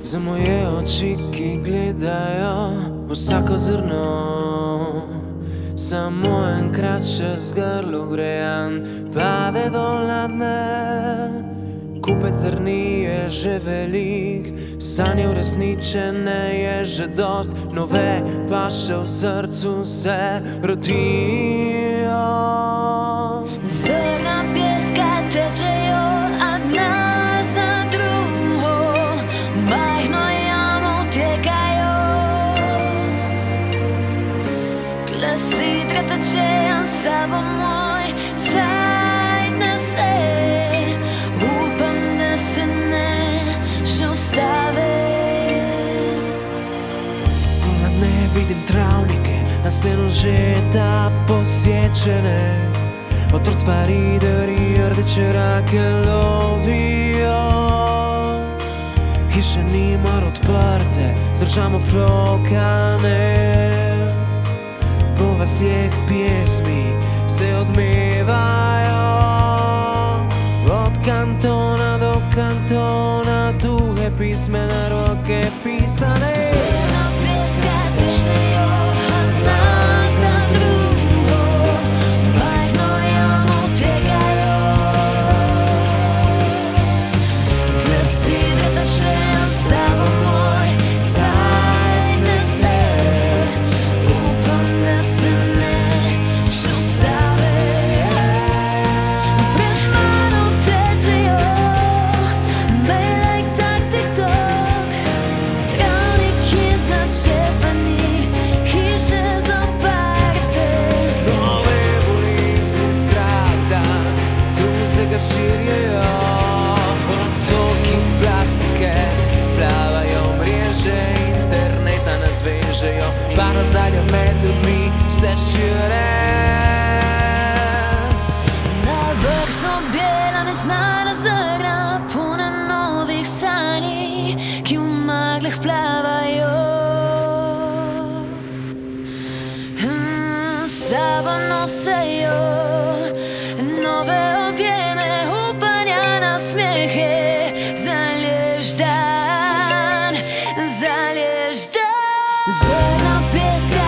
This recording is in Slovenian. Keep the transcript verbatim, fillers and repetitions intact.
za moje oči, ki gledajo vsako zrno. Samo enkrat še z grlo grejan pade dol na dne. Kupec zrni je že velik, sanje uresničene je že dost, nove pa še v srcu se rodijo. Zrna pjeska tečejo jedna za drugo, majhno jamo tjekajo. Klasidra tečejo sabo moj cajt na se, upam da se ne še ustave. Na dne vidim travnike, a se nožeta posječene. Otroci pa rideri rdeče rake lovijo. Hiše nimar odprte, zdržamo flokane. Po vasjeh pjesmi se odmevajo. Od kantona do kantona duhe pismene roke pisane. Zrna pjeska tečejo jedna za drugo, majhno jamo tjekajo. Klasidra tečejo sabo moj cajt na se, upam da se ne še ustave. Pred mano tečejo mej like tak TikTok, travniki začepani, hiše zaprte. Nove bolezni strah da drugega širijo. Otoki plastike plavajo, mreže interneta nas vežejo, pa razdalje med ljudmi se šire. Na vrh so bela neznana zrna, puna novih sanji, ki v meglah plavajo. Hmm, s sabo nosijo nove objeme, upanja na smehe. Zalješ dan, zalješ dan. Zrna pjeska